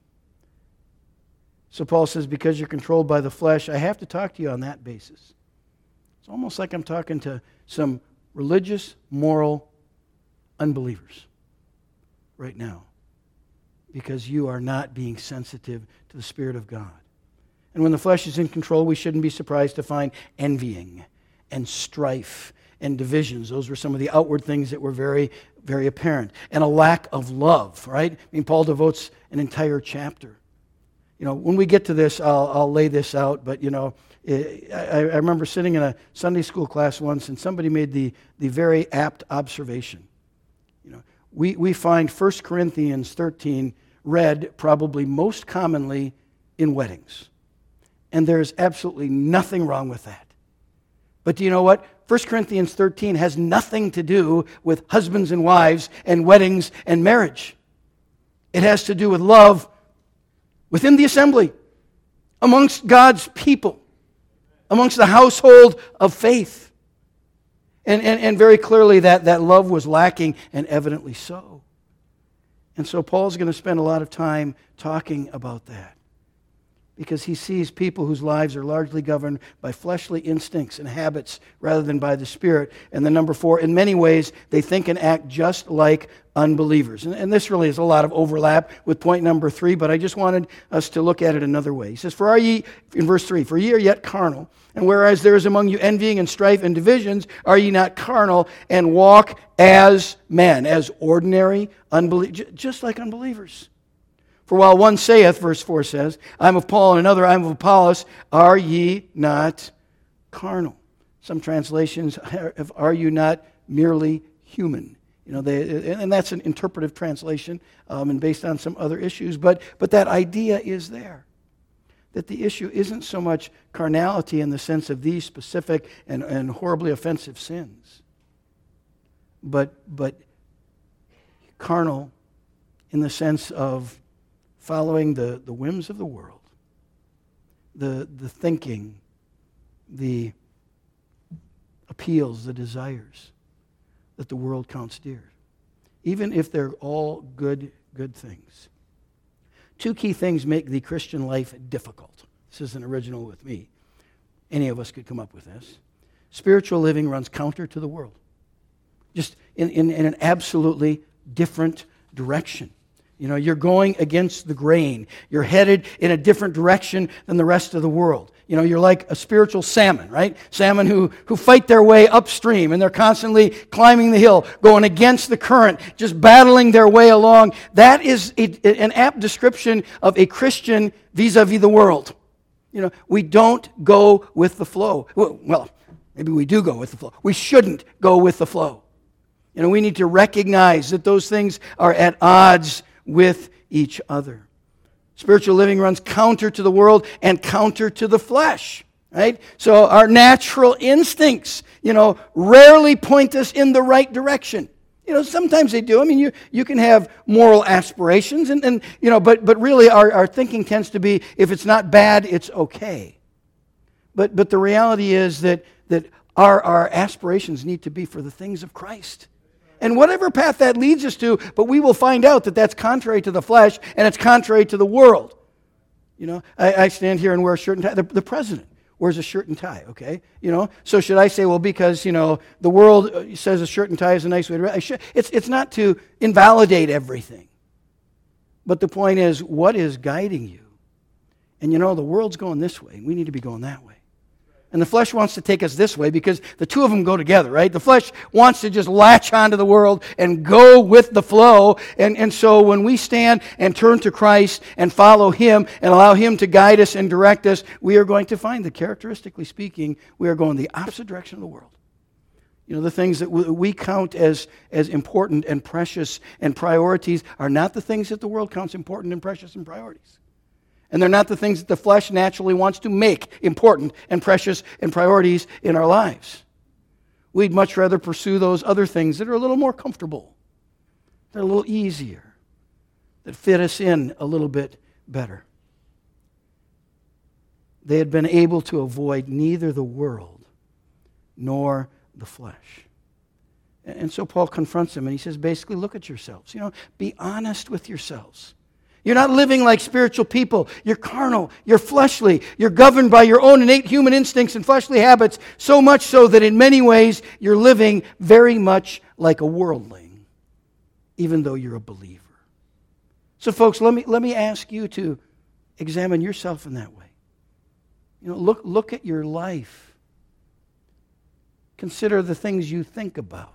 So Paul says, because you're controlled by the flesh, I have to talk to you on that basis. It's almost like I'm talking to some religious, moral unbelievers right now, because you are not being sensitive to the Spirit of God. And when the flesh is in control, we shouldn't be surprised to find envying and strife and divisions. Those were some of the outward things that were very, very apparent. And a lack of love, right? I mean, Paul devotes an entire chapter. You know, when we get to this, I'll, I'll lay this out, but, you know, I, I remember sitting in a Sunday school class once, and somebody made the, the very apt observation. You know, we, we find First Corinthians thirteen read probably most commonly in weddings. And there's absolutely nothing wrong with that. But do you know what? First Corinthians thirteen has nothing to do with husbands and wives and weddings and marriage. It has to do with love within the assembly, amongst God's people, amongst the household of faith. And, and, and very clearly that, that love was lacking, and evidently so. And so Paul's going to spend a lot of time talking about that. because he sees people whose lives are largely governed by fleshly instincts and habits rather than by the Spirit. And then number four, in many ways, they think and act just like unbelievers. And, and this really is a lot of overlap with point number three, but I just wanted us to look at it another way. He says, For are ye, in verse three, for ye are yet carnal, and whereas there is among you envying and strife and divisions, are ye not carnal, and walk as men, as ordinary unbelievers, just like unbelievers. For while one saith, verse four says, I am of Paul, and another, I am of Apollos, are ye not carnal? Some translations, are you not merely human? You know, they, and that's an interpretive translation um, and based on some other issues, but, but that idea is there. That the issue isn't so much carnality in the sense of these specific and, and horribly offensive sins, but, but carnal in the sense of following the, the whims of the world, the, the thinking, the appeals, the desires that the world counts dear, even if they're all good, good things. Two key things make the Christian life difficult. This isn't original with me. Any of us could come up with this. Spiritual living runs counter to the world, just in, in, in an absolutely different direction. You know, you're going against the grain. You're headed in a different direction than the rest of the world. You know, you're like a spiritual salmon, right? Salmon who, who fight their way upstream, and they're constantly climbing the hill, going against the current, just battling their way along. That is a, an apt description of a Christian vis-a-vis the world. You know, we don't go with the flow. Well, maybe we do go with the flow. We shouldn't go with the flow. You know, we need to recognize that those things are at odds with each other. Spiritual living runs counter to the world and counter to the flesh, right? So our natural instincts, you know, rarely point us in the right direction. You know, sometimes they do. I mean, you, you can have moral aspirations, and, and you know, but but really our, our thinking tends to be, if it's not bad, it's okay. But but the reality is that that our, our aspirations need to be for the things of Christ. And whatever path that leads us to, but we will find out that that's contrary to the flesh and it's contrary to the world. You know, I, I stand here and wear a shirt and tie. The, the president wears a shirt and tie, okay? You know, so should I say, well, because, you know, the world says a shirt and tie is a nice way to... I should, it's, it's not to invalidate everything. But the point is, what is guiding you? And, you know, the world's going this way, and we need to be going that way. And the flesh wants to take us this way because the two of them go together, right? The flesh wants to just latch onto the world and go with the flow. And, and so when we stand and turn to Christ and follow Him and allow Him to guide us and direct us, we are going to find that, characteristically speaking, we are going the opposite direction of the world. You know, the things that we count as, as important and precious and priorities are not the things that the world counts important and precious and priorities. And they're not the things that the flesh naturally wants to make important and precious and priorities in our lives. We'd much rather pursue those other things that are a little more comfortable, that are a little easier, that fit us in a little bit better. They had been able to avoid neither the world nor the flesh. And so Paul confronts them and he says, basically, look at yourselves. You know, be honest with yourselves. You're not living like spiritual people. You're carnal. You're fleshly. You're governed by your own innate human instincts and fleshly habits, so much so that in many ways you're living very much like a worldling, even though you're a believer. So folks, let me, let me ask you to examine yourself in that way. You know, look, look at your life. Consider the things you think about.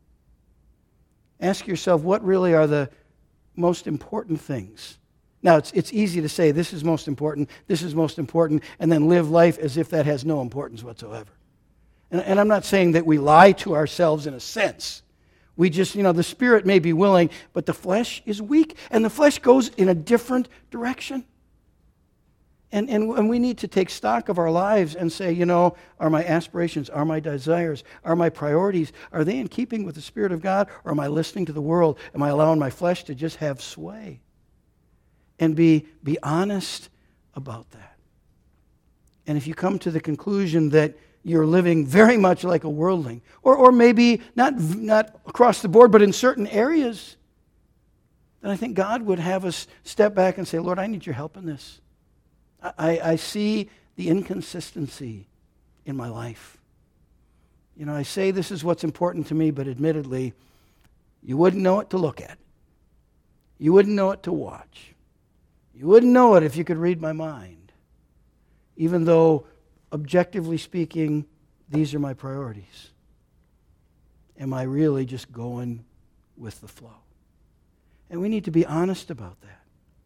Ask yourself, what really are the most important things? Now, it's it's easy to say this is most important, this is most important, and then live life as if that has no importance whatsoever. And, and I'm not saying that we lie to ourselves in a sense. We just, you know, the spirit may be willing, but the flesh is weak, and the flesh goes in a different direction. And, and, and we need to take stock of our lives and say, you know, are my aspirations, are my desires, are my priorities, are they in keeping with the Spirit of God, or am I listening to the world? Am I allowing my flesh to just have sway? And be, be honest about that. And if you come to the conclusion that you're living very much like a worldling, or, or maybe not, not across the board, but in certain areas, then I think God would have us step back and say, Lord, I need your help in this. I, I see the inconsistency in my life. You know, I say this is what's important to me, but admittedly, you wouldn't know it to look at. You wouldn't know it to watch. You wouldn't know it if you could read my mind. Even though, objectively speaking, these are my priorities. Am I really just going with the flow? And we need to be honest about that.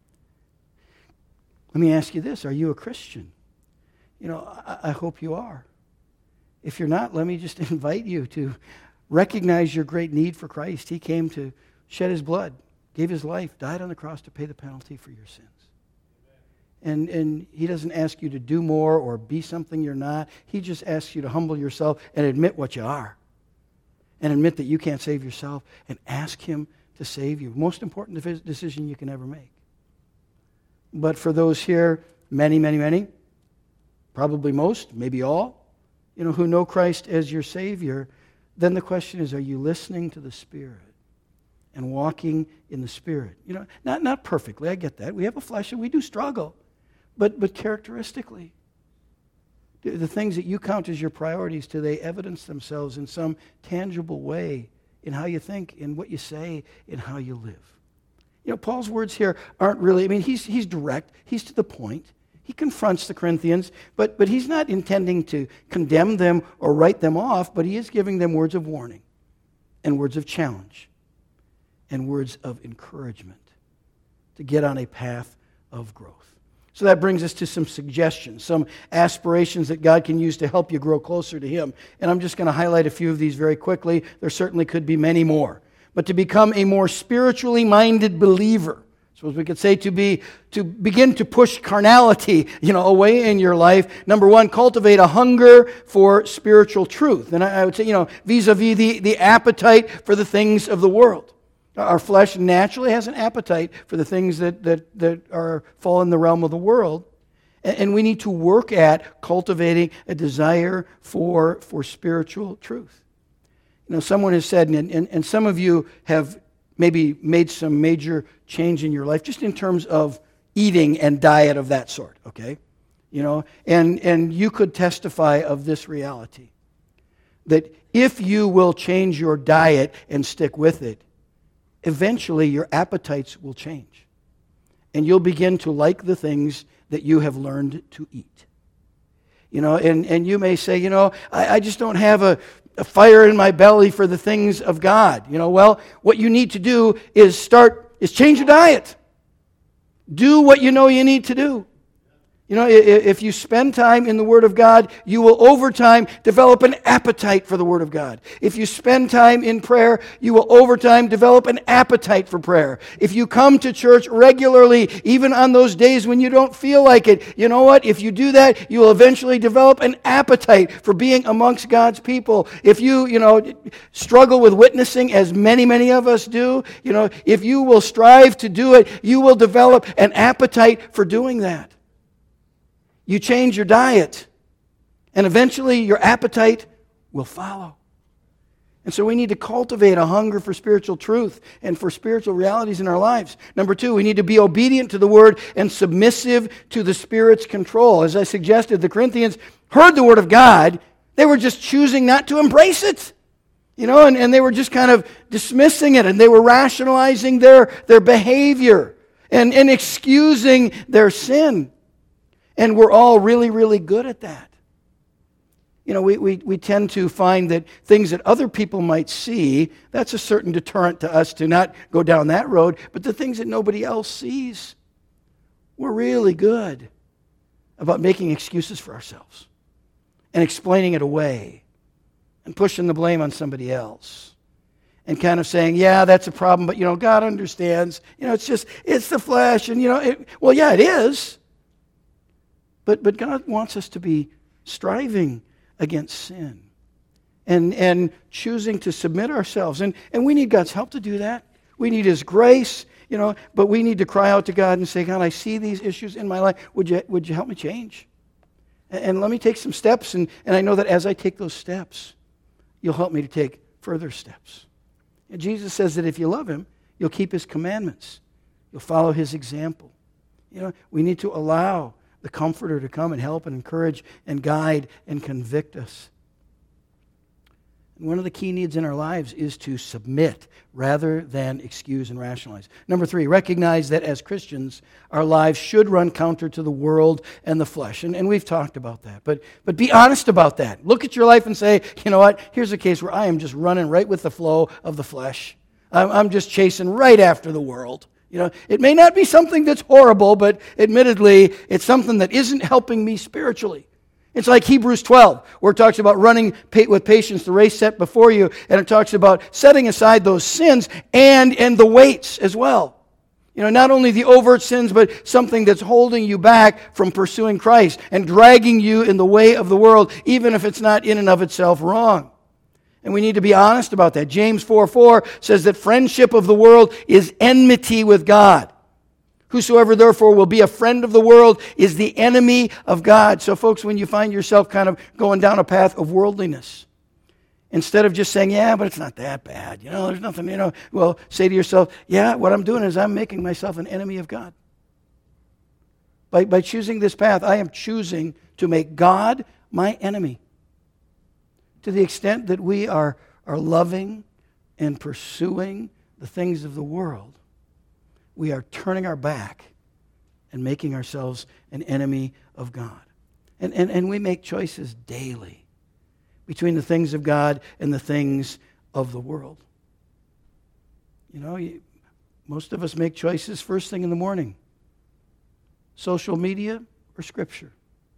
Let me ask you this. Are you a Christian? You know, I, I hope you are. If you're not, let me just invite you to recognize your great need for Christ. He came to shed his blood, gave his life, died on the cross to pay the penalty for your sins. And, and he doesn't ask you to do more or be something you're not. He just asks you to humble yourself and admit what you are. And admit that you can't save yourself and ask him to save you. Most important decision you can ever make. But for those here, many, many, many, probably most, maybe all, you know, who know Christ as your Savior, then the question is, are you listening to the Spirit and walking in the Spirit? You know, not, not perfectly, I get that. We have a flesh and we do struggle. But, but characteristically, the things that you count as your priorities, do they evidence themselves in some tangible way in how you think, in what you say, in how you live? You know, Paul's words here aren't really, I mean, he's, he's direct, he's to the point. He confronts the Corinthians, but, but he's not intending to condemn them or write them off, but he is giving them words of warning and words of challenge and words of encouragement to get on a path of growth. So that brings us to some suggestions, some aspirations that God can use to help you grow closer to him. And I'm just going to highlight a few of these very quickly. There certainly could be many more. But to become a more spiritually minded believer, suppose we could say to be to begin to push carnality, you know, away in your life. Number one, cultivate a hunger for spiritual truth. And I, I would say, you know, vis-a-vis the, the appetite for the things of the world. Our flesh naturally has an appetite for the things that, that, that are fall in the realm of the world. And, and we need to work at cultivating a desire for, for spiritual truth. You know, someone has said, and, and, and some of you have maybe made some major change in your life, just in terms of eating and diet of that sort, okay? You know, and, and you could testify of this reality, that if you will change your diet and stick with it, eventually your appetites will change. And you'll begin to like the things that you have learned to eat. You know, and, and you may say, you know, I, I just don't have a, a fire in my belly for the things of God. You know, well, what you need to do is start, is change your diet. Do what you know you need to do. You know, if you spend time in the Word of God, you will over time develop an appetite for the Word of God. If you spend time in prayer, you will over time develop an appetite for prayer. If you come to church regularly, even on those days when you don't feel like it, you know what? If you do that, you will eventually develop an appetite for being amongst God's people. If you, you know, struggle with witnessing, as many, many of us do, you know, if you will strive to do it, you will develop an appetite for doing that. You change your diet, and eventually your appetite will follow. And so we need to cultivate a hunger for spiritual truth and for spiritual realities in our lives. Number two, we need to be obedient to the Word and submissive to the Spirit's control. As I suggested, the Corinthians heard the Word of God. They were just choosing not to embrace it. You know, and, and they were just kind of dismissing it, and they were rationalizing their, their behavior and, and excusing their sin. And we're all really, really good at that. You know, we, we, we tend to find that things that other people might see, that's a certain deterrent to us to not go down that road. But the things that nobody else sees, we're really good about making excuses for ourselves and explaining it away and pushing the blame on somebody else and kind of saying, yeah, that's a problem, but, you know, God understands. You know, it's just, it's the flesh. And, you know, it, well, yeah, it is. But but God wants us to be striving against sin and, and choosing to submit ourselves. And, and we need God's help to do that. We need His grace, you know, but we need to cry out to God and say, God, I see these issues in my life. Would you, would you help me change? And, and let me take some steps. And, and I know that as I take those steps, you'll help me to take further steps. And Jesus says that if you love Him, you'll keep His commandments. You'll follow His example. You know, we need to allow the Comforter to come and help and encourage and guide and convict us. And one of the key needs in our lives is to submit rather than excuse and rationalize. Number three, recognize that as Christians, our lives should run counter to the world and the flesh. And, and we've talked about that. But, but be honest about that. Look at your life and say, you know what, here's a case where I am just running right with the flow of the flesh. I'm, I'm just chasing right after the world. You know, it may not be something that's horrible, but admittedly, it's something that isn't helping me spiritually. It's like Hebrews twelve, where it talks about running with patience the race set before you, and it talks about setting aside those sins and, and the weights as well. You know, not only the overt sins, but something that's holding you back from pursuing Christ and dragging you in the way of the world, even if it's not in and of itself wrong. And we need to be honest about that. James four four says that friendship of the world is enmity with God. Whosoever therefore will be a friend of the world is the enemy of God. So folks, when you find yourself kind of going down a path of worldliness, instead of just saying, yeah, but it's not that bad, you know, there's nothing, you know, well, say to yourself, yeah, what I'm doing is I'm making myself an enemy of God. By, by choosing this path, I am choosing to make God my enemy. To the extent that we are, are loving and pursuing the things of the world, we are turning our back and making ourselves an enemy of God. And, and, and we make choices daily between the things of God and the things of the world. You know, you, most of us make choices first thing in the morning. Social media or Scripture.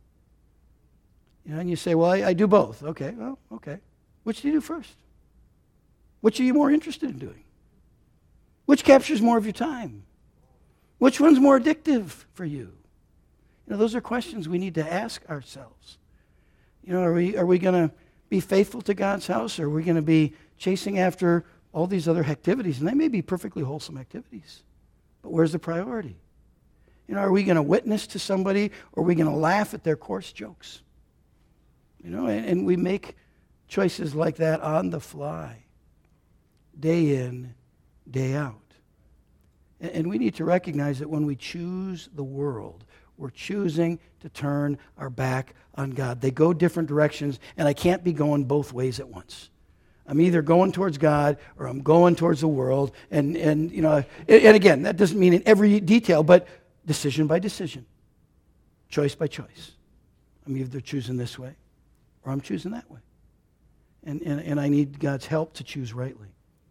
You know, and you say, well, I, I do both. Okay, well, okay. Which do you do first? Which are you more interested in doing? Which captures more of your time? Which one's more addictive for you? You know, those are questions we need to ask ourselves. You know, are we are we going to be faithful to God's house, or are we going to be chasing after all these other activities? And they may be perfectly wholesome activities, but where's the priority? You know, are we going to witness to somebody, or are we going to laugh at their coarse jokes? You know, and, and we make choices like that on the fly, day in, day out. And, and we need to recognize that when we choose the world, we're choosing to turn our back on God. They go different directions, and I can't be going both ways at once. I'm either going towards God or I'm going towards the world. And, and you know, and again, that doesn't mean in every detail, but decision by decision, choice by choice. I'm either choosing this way or I'm choosing that way. And, and, and I need God's help to choose rightly.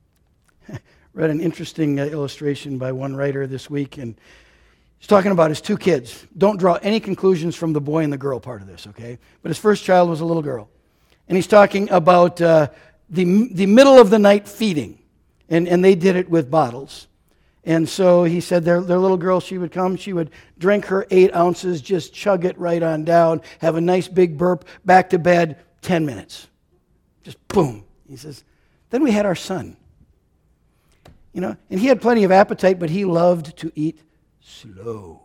Read an interesting uh, illustration by one writer this week, and he's talking about his two kids. Don't draw any conclusions from the boy and the girl part of this, okay? But his first child was a little girl. And he's talking about uh, the, the middle of the night feeding. And, and they did it with bottles. And so he said their, their little girl, she would come, she would drink her eight ounces, just chug it right on down, have a nice big burp, back to bed, ten minutes. Just boom. He says, then we had our son. You know, and he had plenty of appetite, but he loved to eat slow.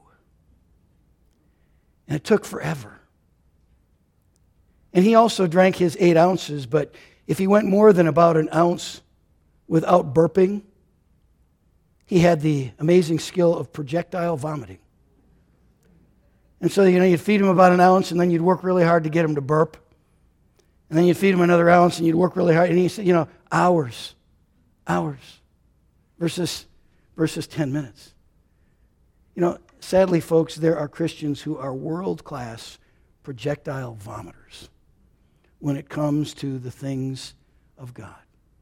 And it took forever. And he also drank his eight ounces, but if he went more than about an ounce without burping, he had the amazing skill of projectile vomiting. And so, you know, you'd feed him about an ounce, and then you'd work really hard to get him to burp. And then you'd feed him another ounce, and you'd work really hard. And he said, you know, hours, hours versus, versus ten minutes. You know, sadly, folks, there are Christians who are world-class projectile vomiters when it comes to the things of God.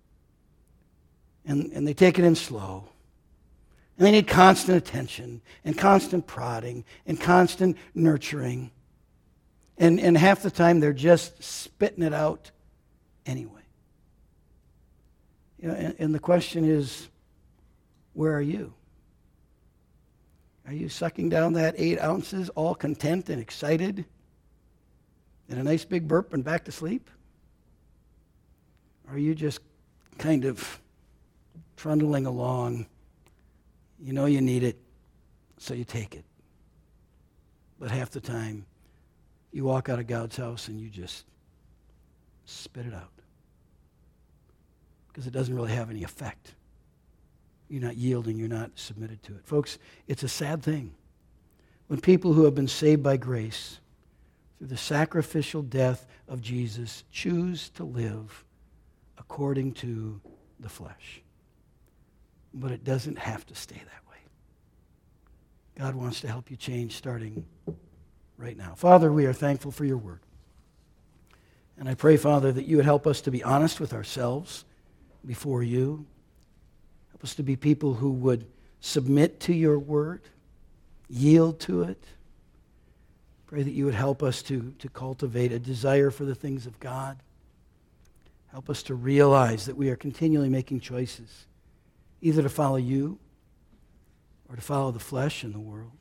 And, and they take it in slow. And they need constant attention and constant prodding and constant nurturing. And, and half the time they're just spitting it out anyway. You know, and, and the question is, where are you? Are you sucking down that eight ounces all content and excited and a nice big burp and back to sleep? Or are you just kind of trundling along? You know you need it, so you take it. But half the time, you walk out of God's house and you just spit it out. Because it doesn't really have any effect. You're not yielding, you're not submitted to it. Folks, it's a sad thing when people who have been saved by grace through the sacrificial death of Jesus choose to live according to the flesh. But it doesn't have to stay that way. God wants to help you change starting right now. Father, we are thankful for your word. And I pray, Father, that you would help us to be honest with ourselves before you. Help us to be people who would submit to your word, yield to it. Pray that you would help us to, to cultivate a desire for the things of God. Help us to realize that we are continually making choices, either to follow you or to follow the flesh and the world.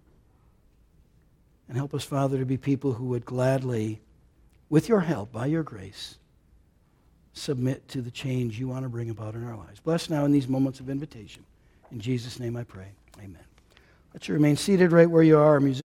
And help us, Father, to be people who would gladly, with your help, by your grace, submit to the change you want to bring about in our lives. Bless now in these moments of invitation. In Jesus' name I pray. Amen. Let you remain seated right where you are.